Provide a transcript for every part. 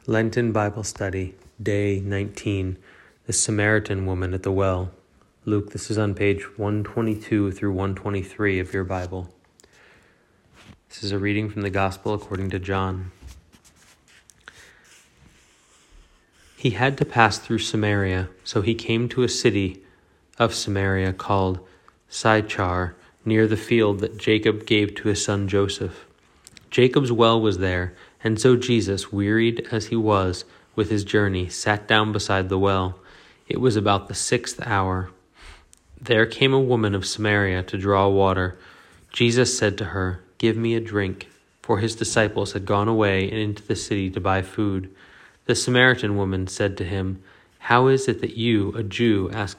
Lenten Bible Study, Day 19, The Samaritan Woman at the Well. Luke, this is on page 122 through 123 of your Bible. This is a reading from the Gospel according to John. He had to pass through Samaria, so he came to a city of Samaria called Sychar, near the field that Jacob gave to his son Joseph. Jacob's well was there, and so Jesus, wearied as he was with his journey, sat down beside the well. It was about the 6th hour. There came a woman of Samaria to draw water. Jesus said to her, "Give me a drink," for his disciples had gone away and into the city to buy food. The Samaritan woman said to him, "How is it that you, a Jew, ask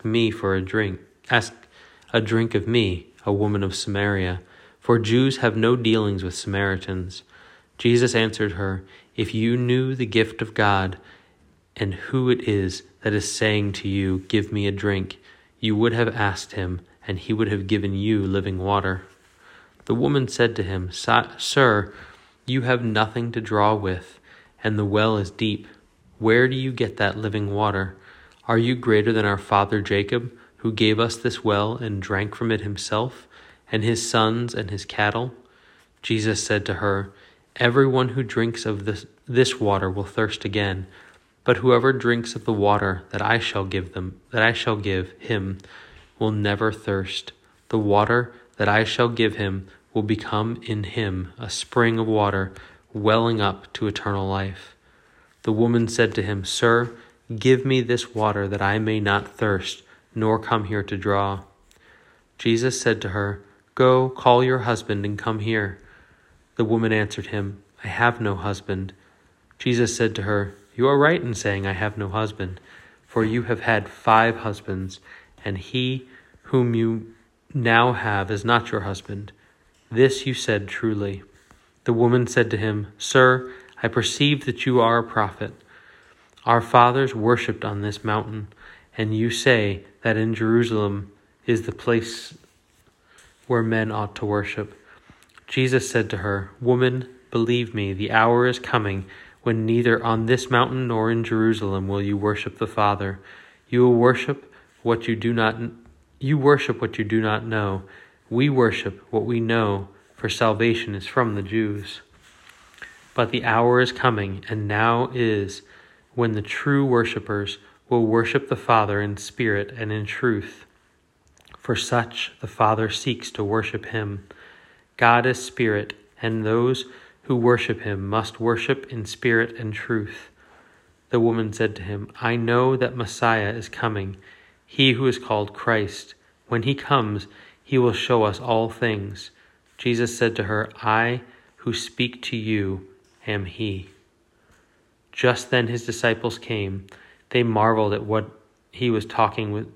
a drink of me, a woman of Samaria? For Jews have no dealings with Samaritans." Jesus answered her, "If you knew the gift of God and who it is that is saying to you, 'Give me a drink,' you would have asked him, and he would have given you living water." The woman said to him, "Sir, you have nothing to draw with, and the well is deep. Where do you get that living water? Are you greater than our father Jacob, who gave us this well and drank from it himself, and his sons and his cattle?" Jesus said to her, "Everyone who drinks of this water will thirst again, but whoever drinks of the water that I shall give him will never thirst. The water that I shall give him will become in him a spring of water welling up to eternal life." The woman said to him, "Sir, give me this water that I may not thirst, nor come here to draw." Jesus said to her, "Go, call your husband and come here." The woman answered him, "I have no husband." Jesus said to her, "You are right in saying, 'I have no husband,' for you have had 5 husbands, and he whom you now have is not your husband. This you said truly." The woman said to him, "Sir, I perceive that you are a prophet. Our fathers worshipped on this mountain, and you say that in Jerusalem is the place where men ought to worship." Jesus said to her, "Woman, believe me, the hour is coming when neither on this mountain nor in Jerusalem will you worship the Father. You worship what you do not know. We worship what we know, for salvation is from the Jews. But the hour is coming, and now is, when the true worshippers will worship the Father in spirit and in truth. For such the Father seeks to worship him. God is spirit, and those who worship him must worship in spirit and truth." The woman said to him, "I know that Messiah is coming, he who is called Christ. When he comes, he will show us all things." Jesus said to her, "I who speak to you am he." Just then his disciples came. They marveled that he was talking with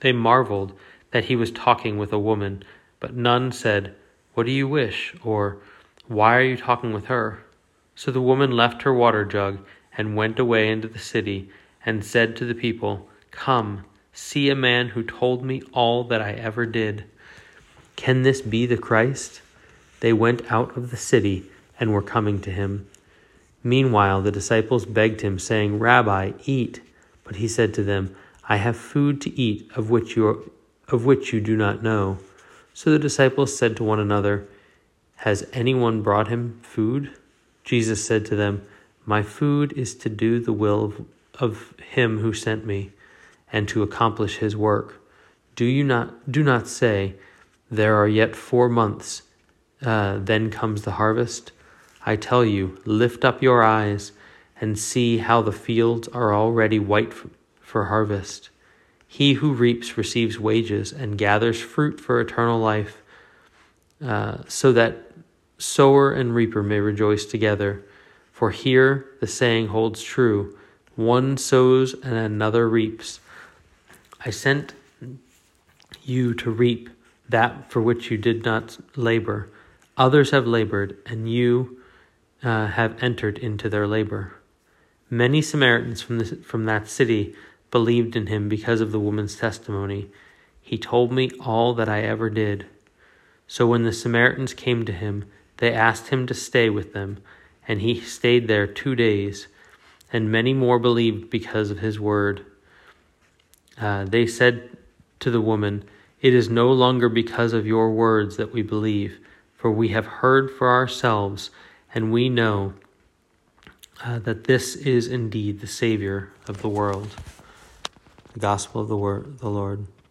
a woman, but none said, "What do you wish?" or "Why are you talking with her?" So the woman left her water jug and went away into the city and said to the people, "Come, see a man who told me all that I ever did. Can this be the Christ?" They went out of the city and were coming to him. Meanwhile, the disciples begged him, saying, "Rabbi, eat." But he said to them, "I have food to eat of which you do not know." So the disciples said to one another, "Has anyone brought him food?" Jesus said to them, "My food is to do the will of him who sent me, and to accomplish his work. Do not say, 'There are yet 4 months, then comes the harvest.' I tell you, lift up your eyes and see how the fields are already white for harvest. He who reaps receives wages and gathers fruit for eternal life, so that sower and reaper may rejoice together. For here the saying holds true, 'One sows and another reaps.' I sent you to reap that for which you did not labor. Others have labored, and you have entered into their labor." Many Samaritans from that city believed in him because of the woman's testimony. "He told me all that I ever did." So when the Samaritans came to him, they asked him to stay with them, and he stayed there 2 days. and many more believed because of his word. They said to the woman, "It is no longer because of your words that we believe, for we have heard for ourselves, and we know that this is indeed the Savior of the world." The Gospel of the Lord.